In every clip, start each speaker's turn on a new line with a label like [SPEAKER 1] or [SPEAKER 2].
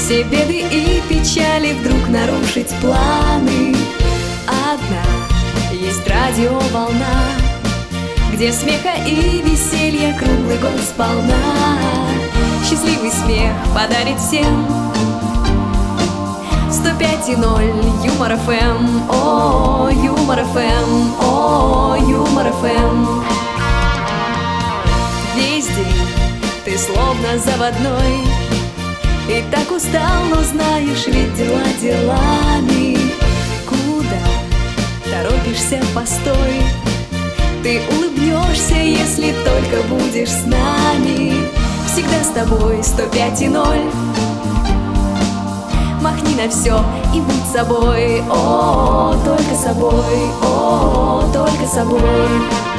[SPEAKER 1] Все беды и печали вдруг нарушить планы. Одна есть радиоволна, где смеха и веселья круглый год сполна. Счастливый смех подарит всем 105,0 Юмор ФМ. О, Юмор ФМ, о, Юмор ФМ. Весь день ты словно заводной, и так устал, но знаешь, ведь дела делами. Куда торопишься, постой, ты улыбнешься, если только будешь с нами. Всегда с тобой 105,0. Махни на все и будь собой. О, только собой, о, только собой.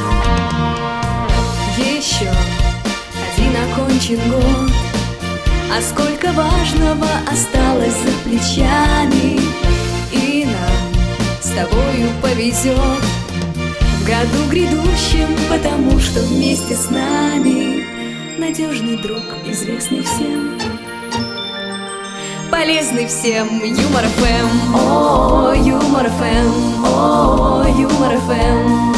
[SPEAKER 1] Еще один окончен год, а сколько важного осталось за плечами. И нам с тобою повезет в году грядущем, потому что вместе с нами надежный друг, известный всем, полезный всем. Юмор ФМ, о, Юмор ФМ, о, Юмор ФМ.